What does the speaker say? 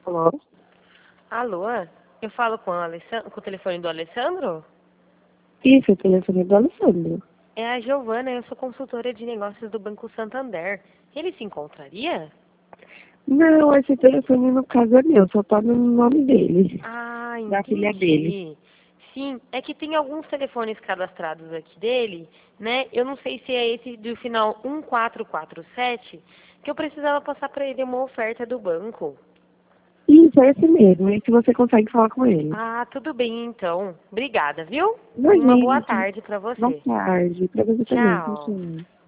Alô? Alô? Eu falo com o telefone do Alessandro? Isso, o telefone do Alessandro. É a Giovana, eu sou consultora de negócios do Banco Santander. Ele se encontraria? Não, esse telefone no caso é meu, só tá no nome dele, Ah, da filha dele. entendi. Sim, é que tem alguns telefones cadastrados aqui dele, né? Eu não sei se é esse do final 1447, que eu precisava passar para ele uma oferta do banco. Isso, é esse mesmo, esse você consegue falar com ele. Ah, tudo bem então. Obrigada, viu? Uma boa Imagina, tarde para boa você. tarde, pra você também, Tchau. tchau.